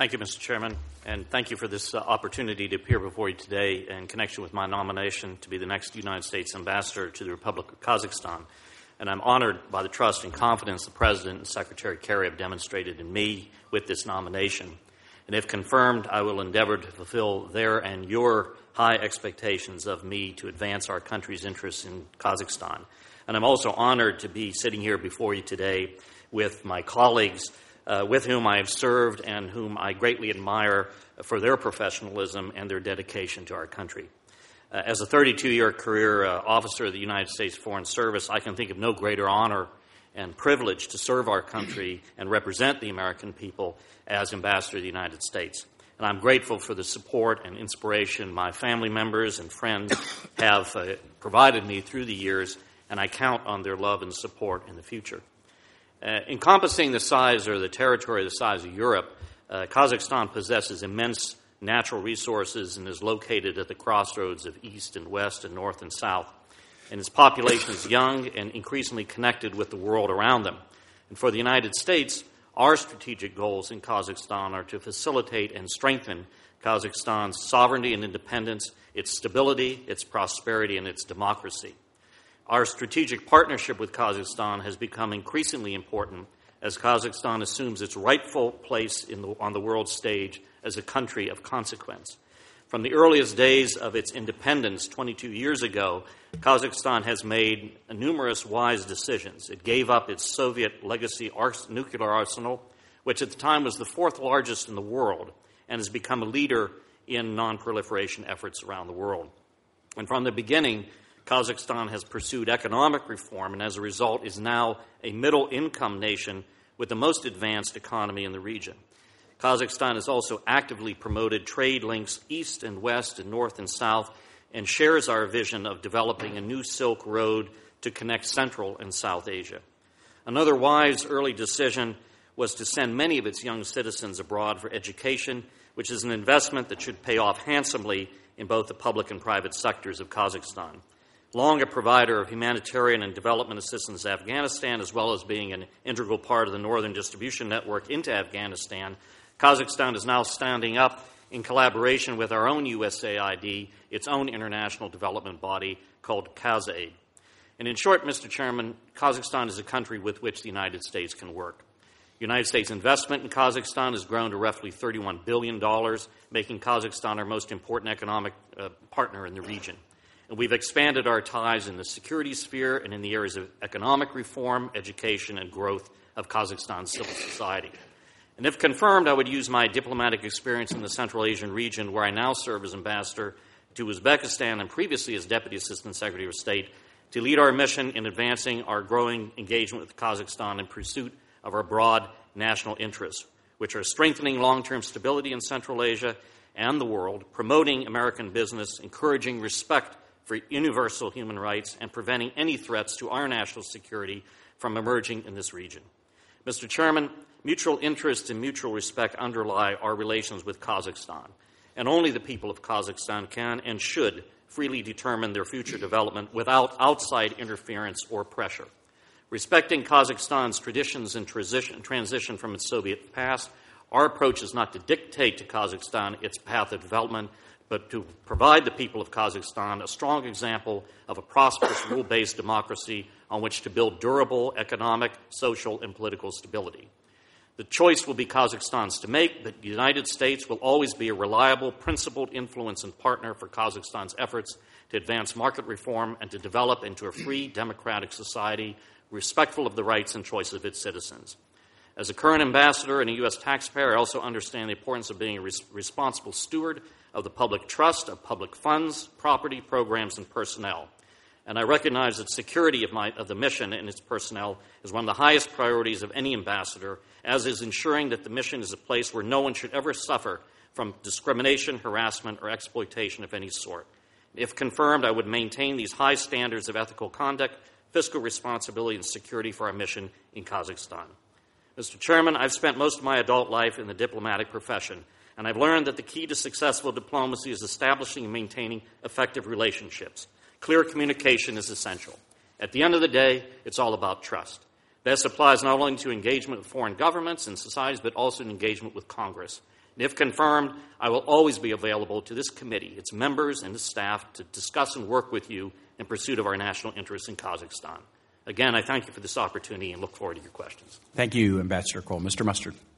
Thank you, Mr. Chairman, and thank you for this opportunity to appear before you today in connection with my nomination to be the next United States Ambassador to the Republic of Kazakhstan. And I'm honored by the trust and confidence the President and Secretary Kerry have demonstrated in me with this nomination. And if confirmed, I will endeavor to fulfill their and your high expectations of me to advance our country's interests in Kazakhstan. And I'm also honored to be sitting here before you today with my colleagues with whom I have served and whom I greatly admire for their professionalism and their dedication to our country. As a 32-year career officer of the United States Foreign Service, I can think of no greater honor and privilege to serve our country and represent the American people as Ambassador of the United States. And I'm grateful for the support and inspiration my family members and friends have provided me through the years, and I count on their love and support in the future. Encompassing the size or the territory the size of Europe, Kazakhstan possesses immense natural resources and is located at the crossroads of east and west and north and south. And its population is young and increasingly connected with the world around them. And for the United States, our strategic goals in Kazakhstan are to facilitate and strengthen Kazakhstan's sovereignty and independence, its stability, its prosperity, and its democracy. Our strategic partnership with Kazakhstan has become increasingly important as Kazakhstan assumes its rightful place on the world stage as a country of consequence. From the earliest days of its independence 22 years ago, Kazakhstan has made numerous wise decisions. It gave up its Soviet legacy nuclear arsenal, which at the time was the fourth largest in the world, and has become a leader in non-proliferation efforts around the world. And from the beginning, Kazakhstan has pursued economic reform and as a result is now a middle-income nation with the most advanced economy in the region. Kazakhstan has also actively promoted trade links east and west and north and south and shares our vision of developing a new Silk Road to connect Central and South Asia. Another wise early decision was to send many of its young citizens abroad for education, which is an investment that should pay off handsomely in both the public and private sectors of Kazakhstan. Long a provider of humanitarian and development assistance to Afghanistan, as well as being an integral part of the northern distribution network into Afghanistan, Kazakhstan is now standing up in collaboration with our own USAID, its own international development body called KazAid. And in short, Mr. Chairman, Kazakhstan is a country with which the United States can work. The United States investment in Kazakhstan has grown to roughly $31 billion, making Kazakhstan our most important economic partner in the region. And we've expanded our ties in the security sphere and in the areas of economic reform, education, and growth of Kazakhstan's civil society. And if confirmed, I would use my diplomatic experience in the Central Asian region, where I now serve as ambassador to Uzbekistan and previously as Deputy Assistant Secretary of State, to lead our mission in advancing our growing engagement with Kazakhstan in pursuit of our broad national interests, which are strengthening long-term stability in Central Asia and the world, promoting American business, encouraging respect for universal human rights, and preventing any threats to our national security from emerging in this region. Mr. Chairman, mutual interest and mutual respect underlie our relations with Kazakhstan, and only the people of Kazakhstan can and should freely determine their future development without outside interference or pressure. Respecting Kazakhstan's traditions and transition from its Soviet past, our approach is not to dictate to Kazakhstan its path of development, but to provide the people of Kazakhstan a strong example of a prosperous, rule-based democracy on which to build durable economic, social, and political stability. The choice will be Kazakhstan's to make, but the United States will always be a reliable, principled influence and partner for Kazakhstan's efforts to advance market reform and to develop into a free, democratic society respectful of the rights and choices of its citizens. As a current ambassador and a U.S. taxpayer, I also understand the importance of being a responsible steward of the public trust, of public funds, property, programs, and personnel. And I recognize that security of the mission and its personnel is one of the highest priorities of any ambassador, as is ensuring that the mission is a place where no one should ever suffer from discrimination, harassment, or exploitation of any sort. If confirmed, I would maintain these high standards of ethical conduct, fiscal responsibility, and security for our mission in Kazakhstan. Mr. Chairman, I've spent most of my adult life in the diplomatic profession, and I've learned that the key to successful diplomacy is establishing and maintaining effective relationships. Clear communication is essential. At the end of the day, it's all about trust. This applies not only to engagement with foreign governments and societies, but also in engagement with Congress. And if confirmed, I will always be available to this committee, its members, and its staff to discuss and work with you in pursuit of our national interests in Kazakhstan. Again, I thank you for this opportunity and look forward to your questions. Thank you, Ambassador Cole. Mr. Mustard.